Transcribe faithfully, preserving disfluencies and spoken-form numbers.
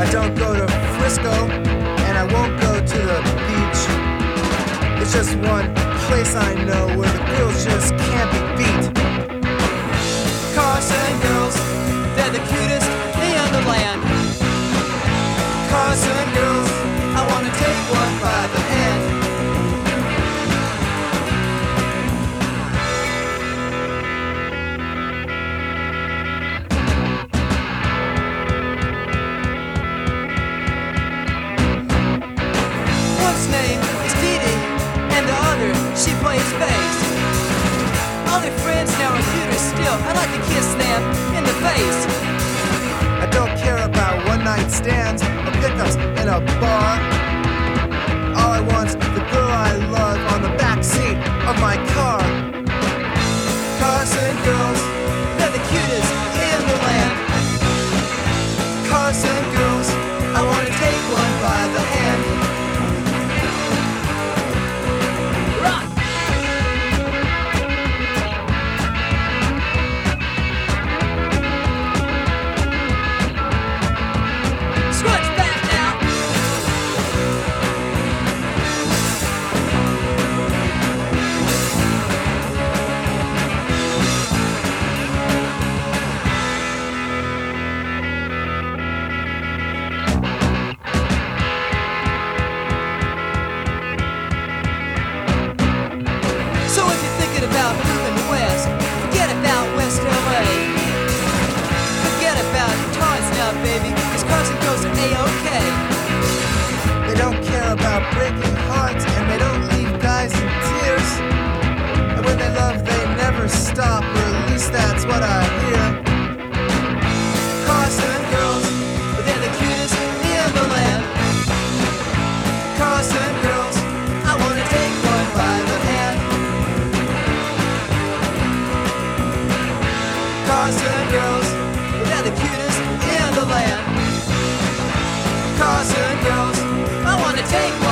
don't go to Frisco, and I won't go to the beach. It's just one place I know where the girls just can't be beat. Carson girls, they're the cutest in the land. Carson girls, I wanna take one by the hand. One's name is Dee Dee, and the other, she plays bass. All their friends now are cuter still. I like to kiss them in the face. I don't care about one night stands or pickups in a bar. All I want's the girl I love on the back seat of my car. Carson girls, they're the cutest in the land. Carson girls, I wanna take one by the hand. Rock! Scrunch back now! So if you're thinking about moving west, forget about West L A. Forget about toys now, baby, 'cause Carson girls are A-OK. They don't care about breaking hearts, and they don't leave guys in tears. And when they love, they never stop, or at least that's what I hear. Carson girls, they're the cutest in the land. Carson girls, I wanna take one by the hand. Carson girls, they're the cutest in the land. Carson girls, I wanna take one